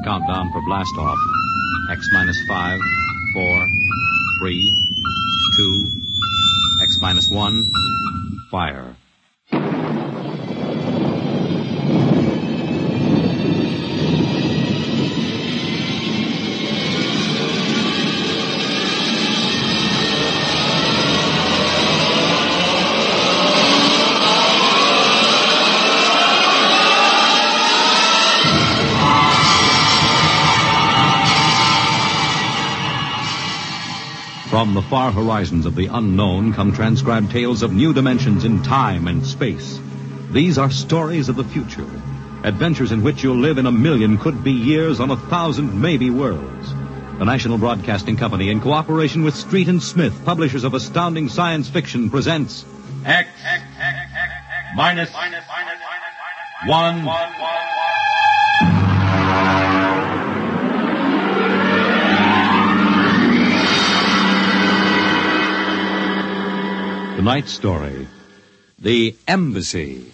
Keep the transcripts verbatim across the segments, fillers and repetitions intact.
countdown for blast off. X minus five, four, three, two, X minus one, fire. From the far horizons of the unknown come transcribed tales of new dimensions in time and space. These are stories of the future, adventures in which you'll live in a million could-be years on a thousand maybe worlds. The National Broadcasting Company, in cooperation with Street and Smith, publishers of astounding science fiction, presents X, minus, one, Tonight's story, The Embassy.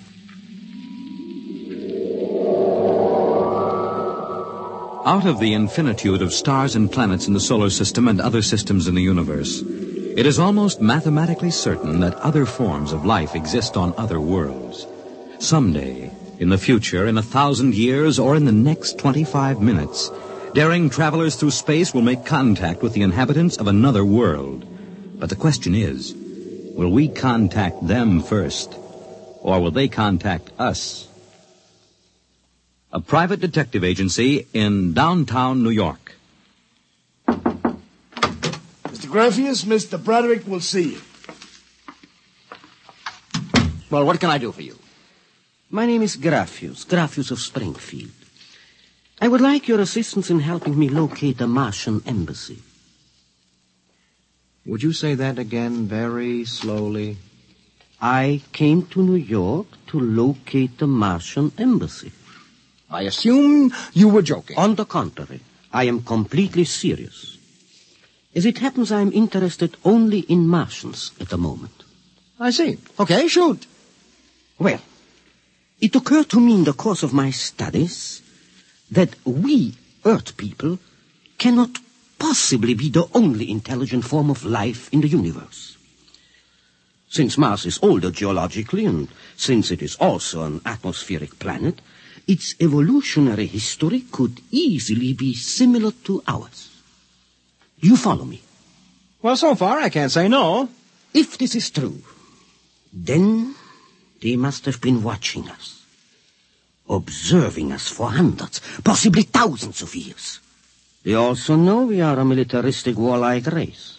Out of the infinitude of stars and planets in the solar system and other systems in the universe, it is almost mathematically certain that other forms of life exist on other worlds. Someday, in the future, in a thousand years, or in the next twenty-five minutes, daring travelers through space will make contact with the inhabitants of another world. But the question is, will we contact them first, or will they contact us? A private detective agency in downtown New York. Mister Graffius, Mister Broderick will see you. Well, what can I do for you? My name is Graffius, Graffius of Springfield. I would like your assistance in helping me locate the Martian embassy. Would you say that again very slowly? I came to New York to locate the Martian embassy. I assume you were joking. On the contrary, I am completely serious. As it happens, I am interested only in Martians at the moment. I see. Okay, shoot. Well, it occurred to me in the course of my studies that we, Earth people, cannot possibly be the only intelligent form of life in the universe. Since Mars is older geologically, and since it is also an atmospheric planet, its evolutionary history could easily be similar to ours. You follow me? Well, so far I can't say no. If this is true, then they must have been watching us, observing us for hundreds, possibly thousands of years. They also know we are a militaristic, warlike race.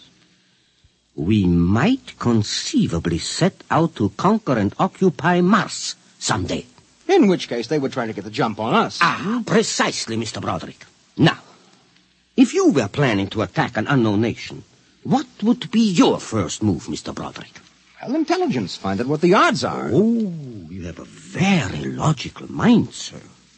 We might conceivably set out to conquer and occupy Mars someday. In which case they would try to get the jump on us. Ah, precisely, Mister Broderick. Now, if you were planning to attack an unknown nation, what would be your first move, Mister Broderick? Well, intelligence. Find out what the odds are. Oh, you have a very logical mind, sir.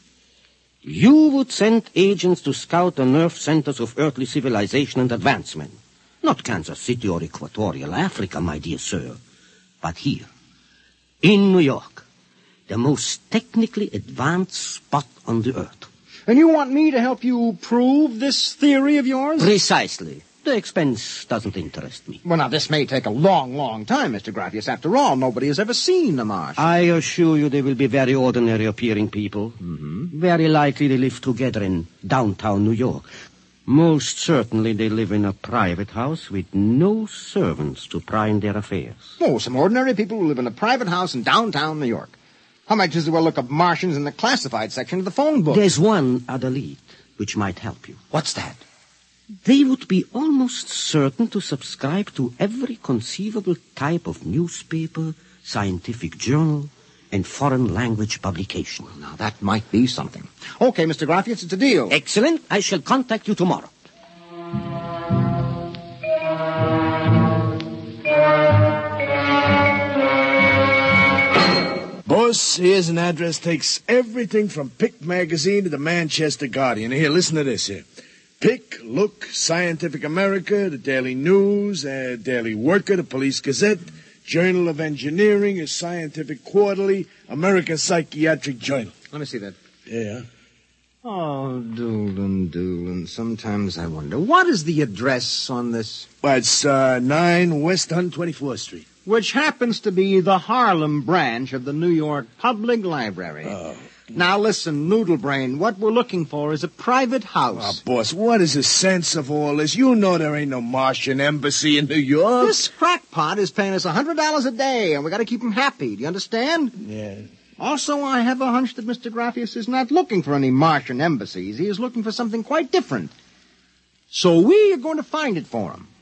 You would send agents to scout the nerve centers of earthly civilization and advancement. Not Kansas City or Equatorial Africa, my dear sir, but here, in New York, the most technically advanced spot on the earth. And you want me to help you prove this theory of yours? Precisely. The expense doesn't interest me. Well, now, this may take a long, long time, Mister Graffius. After all, nobody has ever seen the Martian. I assure you they will be very ordinary-appearing people. Mm-hmm. Very likely they live together in downtown New York. Most certainly they live in a private house with no servants to pry in their affairs. Oh, some ordinary people who live in a private house in downtown New York. How much is there a look of Martians in the classified section of the phone book? There's one other lead which might help you. What's that? They would be almost certain to subscribe to every conceivable type of newspaper, scientific journal, and foreign language publication. Well, now, that might be something. Okay, Mister Graffius, it's a deal. Excellent. I shall contact you tomorrow. Boss, here's an address. Takes everything from Pick Magazine to the Manchester Guardian. Here, listen to this here. Pick, Look, Scientific America, the Daily News, uh, Daily Worker, the Police Gazette, Journal of Engineering, a Scientific Quarterly, American Psychiatric Journal. Let me see that. Yeah. Oh, Doolin, Doolin, sometimes I wonder, what is the address on this? Well, it's uh, nine West one hundred twenty-fourth Street. Which happens to be the Harlem branch of the New York Public Library. Oh. Now listen, Noodlebrain, what we're looking for is a private house. Oh, boss, what is the sense of all this? You know there ain't no Martian embassy in New York. This crackpot is paying us one hundred dollars a day, and we got to keep him happy. Do you understand? Yeah. Also, I have a hunch that Mister Graffius is not looking for any Martian embassies. He is looking for something quite different. So we are going to find it for him.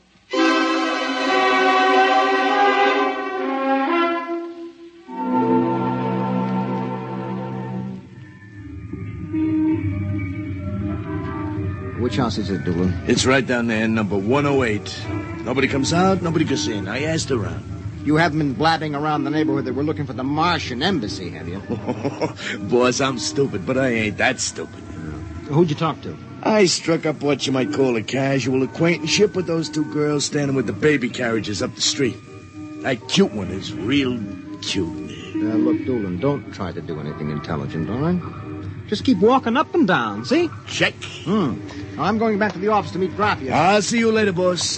Which house is it, Doolin? It's right down there, number one oh eight. Nobody comes out, nobody goes in. I asked around. You haven't been blabbing around the neighborhood that we're looking for the Martian embassy, have you? Boss, I'm stupid, but I ain't that stupid. Who'd you talk to? I struck up what you might call a casual acquaintanceship with those two girls standing with the baby carriages up the street. That cute one is real cute. Now, look, Doolin, don't try to do anything intelligent, all right? Just keep walking up and down, see? Check. Hmm. I'm going back to the office to meet Graffius. I'll see you later, boss.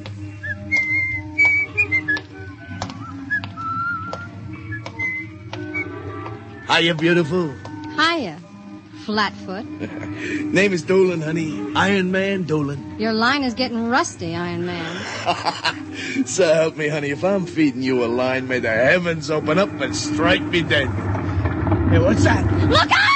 Hiya, beautiful. Hiya, Flatfoot. Name is Doolin, honey. Iron Man Doolin. Your line is getting rusty, Iron Man. So help me, honey. If I'm feeding you a line, may the heavens open up and strike me dead. Hey, what's that? Look out!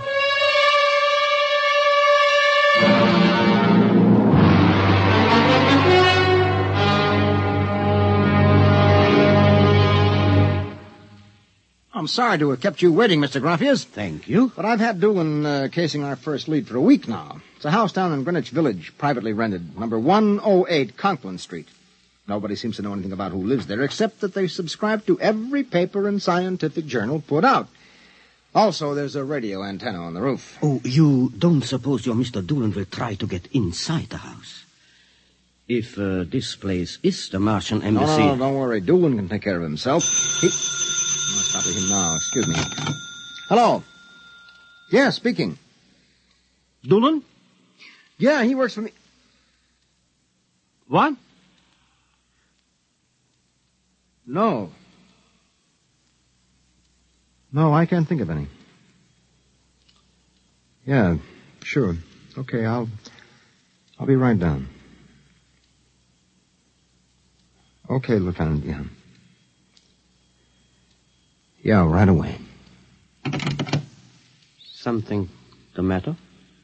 I'm sorry to have kept you waiting, Mister Graffius. Thank you. But I've had Doolin uh, casing our first lead for a week now. It's a house down in Greenwich Village, privately rented, number one oh eight Conklin Street. Nobody seems to know anything about who lives there, except that they subscribe to every paper and scientific journal put out. Also, there's a radio antenna on the roof. Oh, you don't suppose your Mister Doolin will try to get inside the house? If uh, this place is the Martian No, embassy... no, no, don't worry. Doolin can take care of himself. He... I'll stop with him now. Excuse me. Hello. Yeah, speaking. Doolin? Yeah, he works for me. What? No. No, I can't think of any. Yeah, sure. Okay, I'll... I'll be right down. Okay, Lieutenant, yeah. Yeah, right away. Something the matter?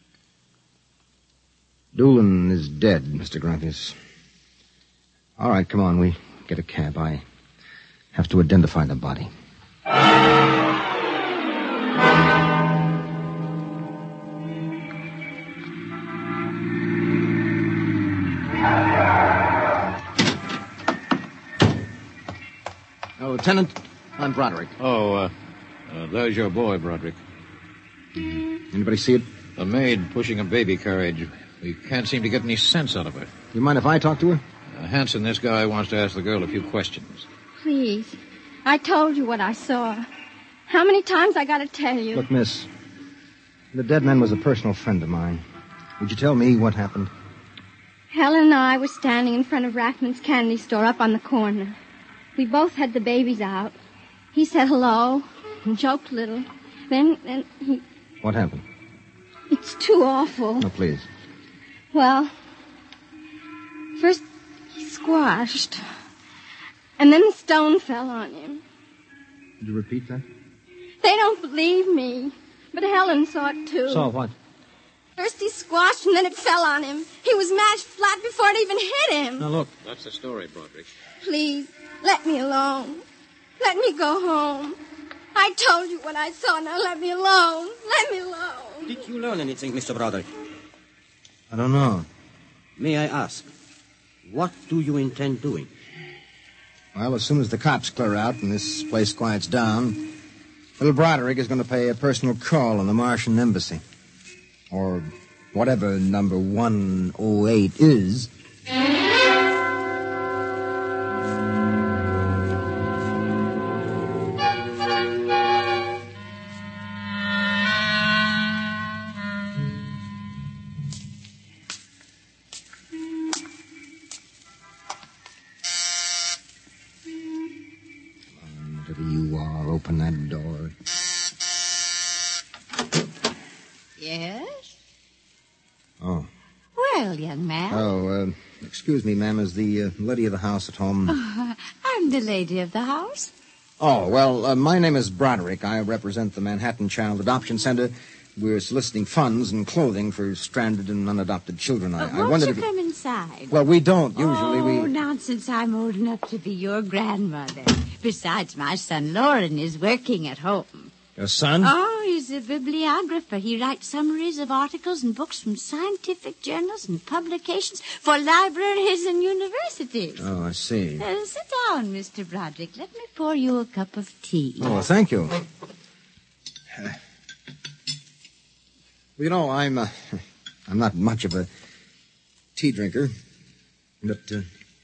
Doolin is dead, Mister Graffius. All right, come on, we get a cab. I have to identify the body. Oh, Lieutenant, I'm Broderick. Oh, uh, uh, there's your boy, Broderick. Anybody see it? The maid pushing a baby carriage. We can't seem to get any sense out of her. You mind if I talk to her? Uh, Hanson, this guy wants to ask the girl a few questions. Please. I told you what I saw. How many times I gotta tell you? Look, miss, the dead man was a personal friend of mine. Would you tell me what happened? Helen and I were standing in front of Rackman's candy store up on the corner. We both had the babies out. He said hello and joked a little. Then, then he... What happened? It's too awful. No, please. Well, first he squashed. And then the stone fell on him. Did you repeat that? They don't believe me. But Helen saw it, too. Saw what? First he squashed, and then it fell on him. He was mashed flat before it even hit him. Now, look. That's the story, Broderick. Please, let me alone. Let me go home. I told you what I saw. Now let me alone. Let me alone. Did you learn anything, Mister Broderick? I don't know. May I ask, what do you intend doing? Well, as soon as the cops clear out and this place quiets down, little Broderick is going to pay a personal call on the Martian embassy. Or whatever number one oh eight is. open that door. Yes? Oh. Well, young man. Oh, uh, excuse me, ma'am. Is the uh, lady of the house at home? Oh, I'm the lady of the house. Oh, well, uh, my name is Broderick. I represent the Manhattan Child Adoption Center. We're soliciting funds and clothing for stranded and unadopted children. I, Uh, I won't wondered you if you... come inside? Well, we don't. Usually oh, we... nonsense. I'm old enough to be your grandmother. Besides, my son Lauren is working at home. Your son? Oh, he's a bibliographer. He writes summaries of articles and books from scientific journals and publications for libraries and universities. Oh, I see. Uh, sit down, Mister Broderick. Let me pour you a cup of tea. Oh, thank you. You know, I'm, uh, I'm not much of a tea drinker, but, uh,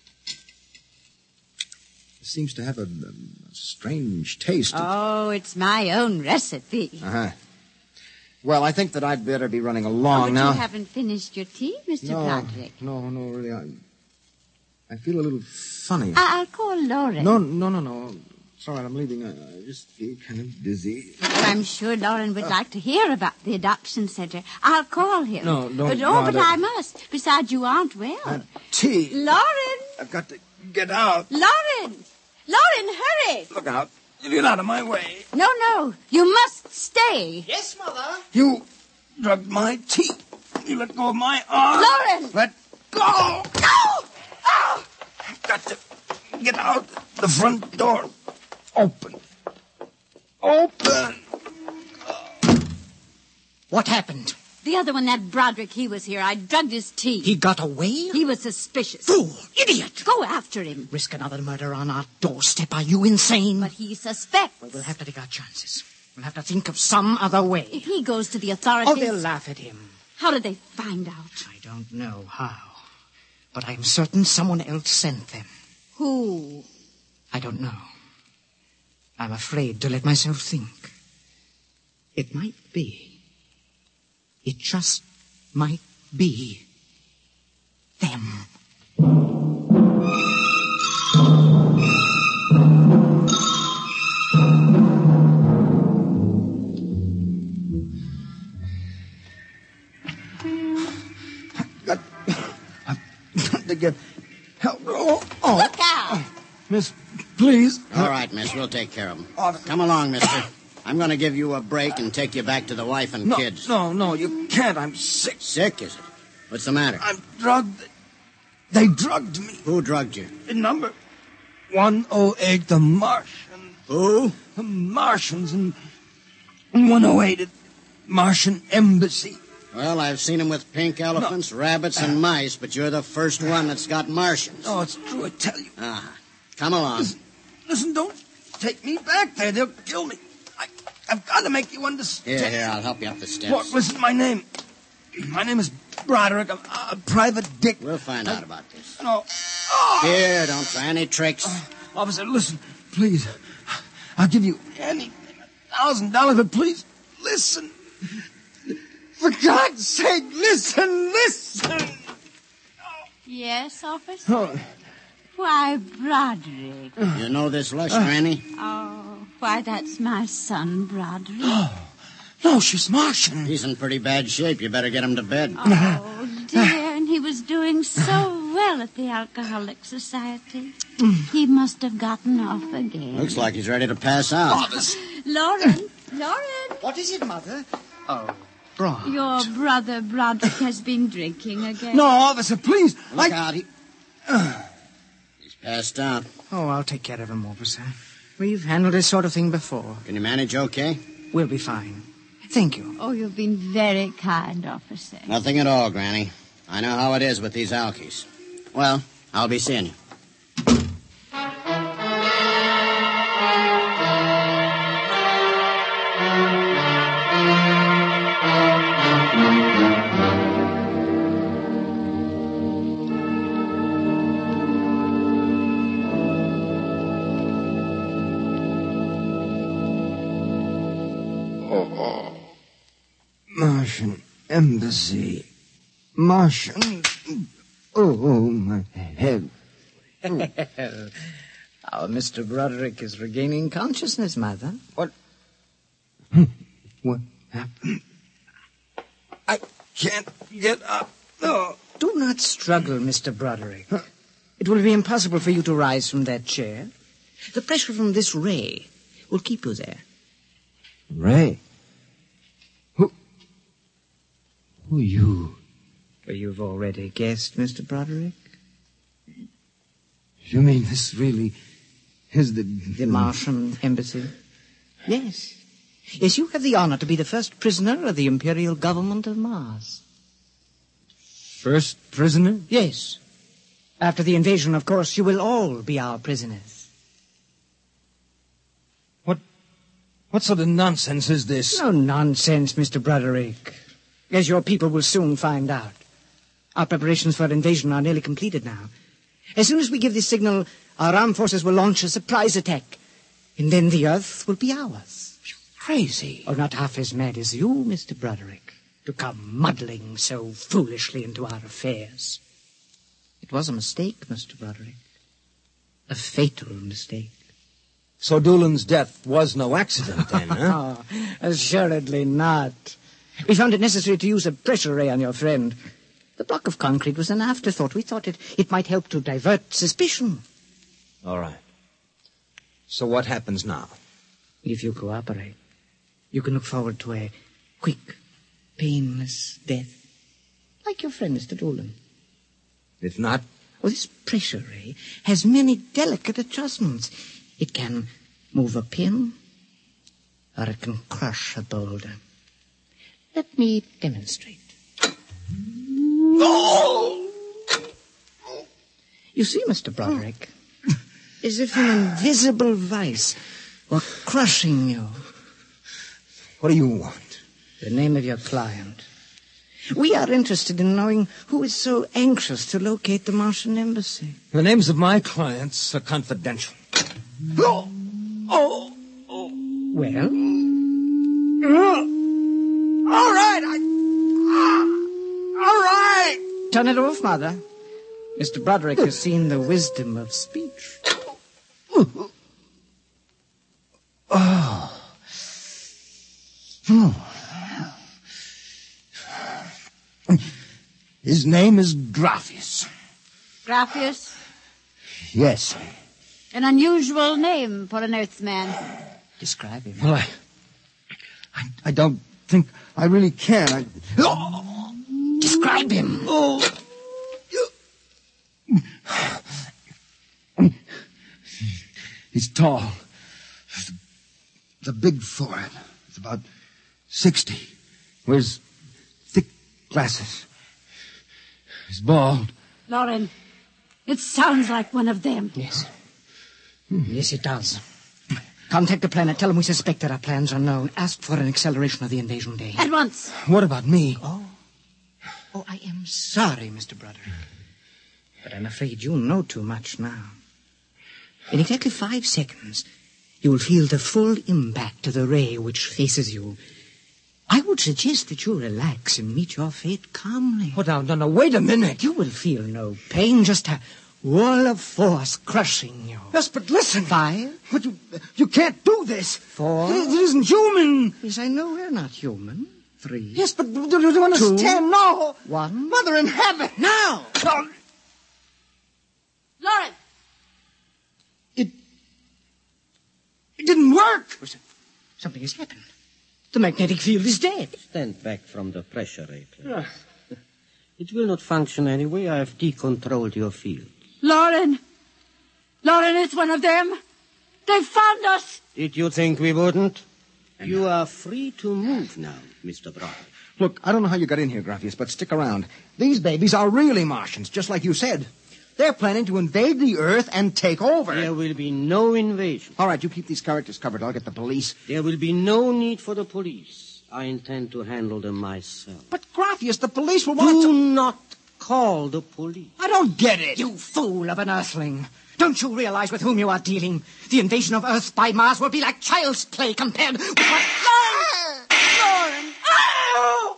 it seems to have a, a strange taste. Oh, it's my own recipe. Uh-huh. Well, I think that I'd better be running Oh, along but now. you haven't finished your tea, Mister No, Broderick. no, no, really, I, I feel a little funny. I- I'll call Lauren. No, no, no, no. It's all right, I'm leaving. I, I just feel kind of dizzy. I'm sure Lauren would like to hear about the adoption center. I'll call him. No, don't But, oh, but bother. I must. Besides, you aren't well. Uh, tea. Lauren! I've got to get out. Lauren! Lauren, hurry! Look out. You get out of my way. No, no. You must stay. Yes, Mother. You drugged my tea. You let go of my arm. Lauren! Let go. No! Oh! I've got to get out the front door. Open. Open. What happened? The other one, that Broderick, he was here. I drugged his tea. He got away? He was suspicious. Fool! Idiot! Go after him. Risk another murder on our doorstep. Are you insane? But he suspects. Well, we'll have to take our chances. We'll have to think of some other way. If he goes to the authorities... Oh, they'll laugh at him. How did they find out? I don't know how. But I'm certain someone else sent them. Who? I don't know. I'm afraid to let myself think. It might be. It just might be them. Got, I've got to get help. Oh, oh. Look out! Miss, please. All right, miss, we'll take care of them. Oh, Come along, mister. I'm going to give you a break and take you back to the wife and no, kids. no, no, you can't. I'm sick. Sick, is it? What's the matter? I'm drugged. They drugged me. Who drugged you? In number one oh eight, the Martian. Who? The Martians in one oh eight at Martian Embassy. Well, I've seen them with pink elephants, rabbits, and mice, but you're the first one that's got Martians. No, it's true, I tell you. Ah, come along. Listen, listen, don't take me back there. They'll kill me. I, I've got to make you understand. Here, here, I'll help you up the steps. Look, listen, my name. My name is Broderick. I'm a private dick. We'll find out about this. No. Oh! Here, don't try any tricks. Officer, listen, please. I'll give you anything, a thousand dollars, but please, listen. For God's sake, listen, listen. Yes, officer? Oh, Why, Broderick. You know this lush, Granny? Oh, why, that's my son, Broderick. no, she's Martian. He's in pretty bad shape. You better get him to bed. Oh, dear, and he was doing so well at the Alcoholic Society. He must have gotten off again. Looks like he's ready to pass out. Lauren, Lauren, What is it, Mother? Oh, Brod. your brother Broderick has been drinking again. No, officer, please. Look I... out. He... He's passed out. Oh, I'll take care of him, officer. We've handled this sort of thing before. Can you manage okay? We'll be fine. Thank you. Oh, you've been very kind, officer. Nothing at all, Granny. I know how it is with these alkies. Well, I'll be seeing you. Martian Embassy. Martian. Oh, my head. Our Mister Broderick is regaining consciousness, Mother. What? What happened? I can't get up. Oh. Do not struggle, Mister Broderick. Huh. It will be impossible for you to rise from that chair. The pressure from this ray will keep you there. Ray? Who? Who are you? Well, you've already guessed, Mister Broderick. You mean this really is the... The Martian embassy? Yes. Yes, you have the honor to be the first prisoner of the Imperial Government of Mars. First prisoner? Yes. After the invasion, of course, you will all be our prisoners. What... What sort of nonsense is this? No nonsense, Mister Broderick. As your people will soon find out. Our preparations for invasion are nearly completed now. As soon as we give the signal, our armed forces will launch a surprise attack. And then the Earth will be ours. You're crazy. Or not half as mad as you, Mister Broderick, to come muddling so foolishly into our affairs. It was a mistake, Mister Broderick. A fatal mistake. So Doolan's death was no accident, then, huh? Oh, assuredly not. We found it necessary to use a pressure ray on your friend. The block of concrete was an afterthought. We thought it, it might help to divert suspicion. All right. So what happens now? If you cooperate, you can look forward to a quick, painless death. Like your friend, Mister Doolan. If not? Oh, this pressure ray has many delicate adjustments. It can move a pin, or it can crush a boulder. Let me demonstrate. Oh! You see, Mister Broderick, as if an invisible vice were crushing you. What do you want? The name of your client. We are interested in knowing who is so anxious to locate the Martian embassy. The names of my clients are confidential. Oh! Oh! oh. Well? All right, I... All right! Turn it off, Mother. Mister Broderick has seen the wisdom of speech. Oh. Hmm. His name is Graphius. Graphius? Yes. An unusual name for an Earthman. Describe him. Well, I... I, I don't think I really can. I... Oh. Describe him. Oh. He's tall. The big forehead. It's about sixty. Wears thick glasses. He's bald. Lauren, it sounds like one of them. Yes. Yes, it does. Contact the planet. Tell them we suspect that our plans are known. Ask for an acceleration of the invasion day. At once. What about me? Oh. Oh, I am sorry, Mister Broderick. But I'm afraid you know too much now. In exactly five seconds, you will feel the full impact of the ray which faces you. I would suggest that you relax and meet your fate calmly. Oh, no, no, no, wait a minute. You will feel no pain, just a wall of force crushing you. Yes, but listen. Five. But you, you can't do this. Four. It isn't human. Yes, I know we're not human. Three. Yes, but do you understand? Two, no. One. Mother in heaven. Now. No. Lauren. It... It didn't work. Something has happened. The magnetic field is dead. Stand back from the pressure ray, please. It will not function anyway. I have decontrolled your field. Lauren! Lauren, it's one of them! They found us! Did you think we wouldn't? You are free to move now, Mister Broderick. Look, I don't know how you got in here, Graphius, but stick around. These babies are really Martians, just like you said. They're planning to invade the Earth and take over. There will be no invasion. All right, you keep these characters covered. I'll get the police. There will be no need for the police. I intend to handle them myself. But, Graphius, the police will want Do to... not call the police. I don't get it. You fool of an Earthling. Don't you realize with whom you are dealing? The invasion of Earth by Mars will be like child's play compared with what... Lauren! Oh!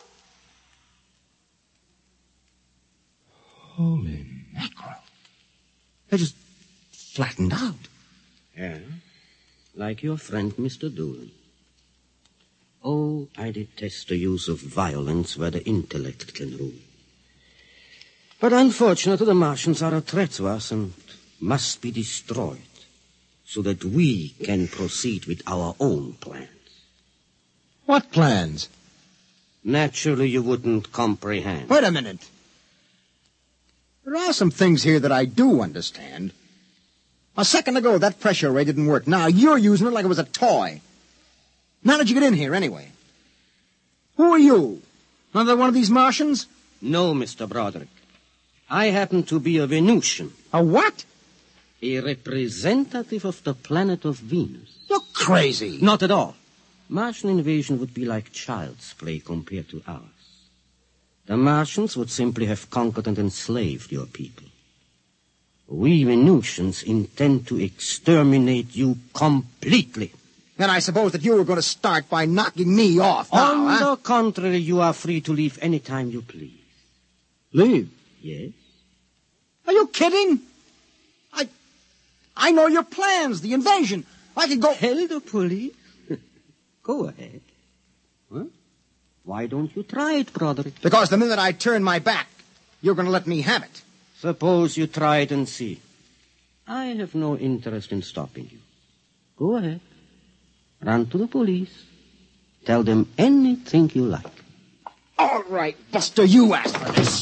Holy mackerel. They just flattened out. Yeah? Like your friend, Mister Doolin. Oh, I detest the use of violence where the intellect can rule. But unfortunately, the Martians are a threat to us and must be destroyed so that we can proceed with our own plans. What plans? Naturally, you wouldn't comprehend. Wait a minute. There are some things here that I do understand. A second ago, that pressure ray didn't work. Now you're using it like it was a toy. How did you get in here, anyway? Who are you? Another one of these Martians? No, Mister Broderick. I happen to be a Venusian. A what? A representative of the planet of Venus. You're crazy. Not at all. Martian invasion would be like child's play compared to ours. The Martians would simply have conquered and enslaved your people. We Venusians intend to exterminate you completely. Then I suppose that you were going to start by knocking me off now, On huh? the contrary, you are free to leave any time you please. Leave? Yes? Are you kidding? I... I know your plans, the invasion. I could go... Tell the police? Go ahead. Huh? Why don't you try it, Broderick? Because the minute I turn my back, you're going to let me have it. Suppose you try it and see. I have no interest in stopping you. Go ahead. Run to the police. Tell them anything you like. All right, Buster, you asked for this.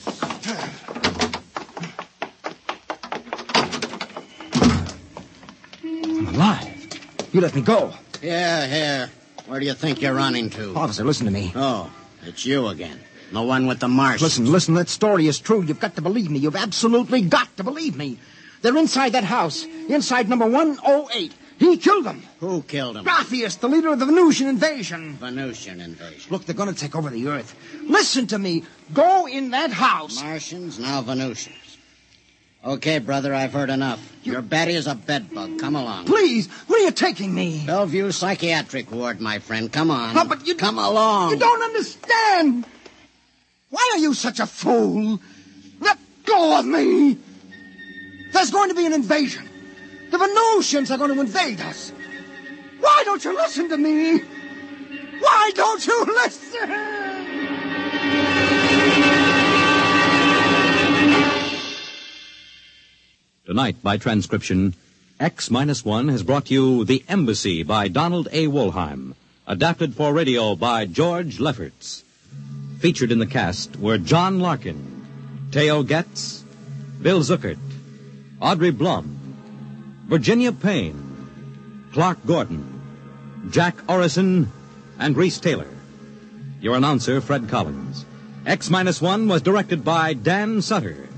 I'm alive. You let me go. Yeah, here. Where do you think you're running to? Officer, listen to me. Oh, it's you again. The one with the Martians. Listen, listen, that story is true. You've got to believe me. You've absolutely got to believe me. They're inside that house, inside number one oh eight. He killed them. Who killed him? Graphius, the leader of the Venusian invasion. Venusian invasion. Look, they're going to take over the Earth. Listen to me. Go in that house. Martians, now Venusians. Okay, brother, I've heard enough. You... Your Betty is a bedbug. Come along. Please, where are you taking me? Bellevue Psychiatric Ward, my friend. Come on. No, but you... Come along. You don't understand. Why are you such a fool? Let go of me. There's going to be an invasion. The Venusians are going to invade us. Why don't you listen to me? Why don't you listen? Tonight, by transcription, X minus one has brought you The Embassy by Donald A. Wollheim, adapted for radio by George Lefferts. Featured in the cast were John Larkin, Theo Getz, Bill Zuckert, Audrey Blum, Virginia Payne, Clark Gordon, Jack Orrison, and Reese Taylor. Your announcer, Fred Collins. X minus one was directed by Dan Sutter.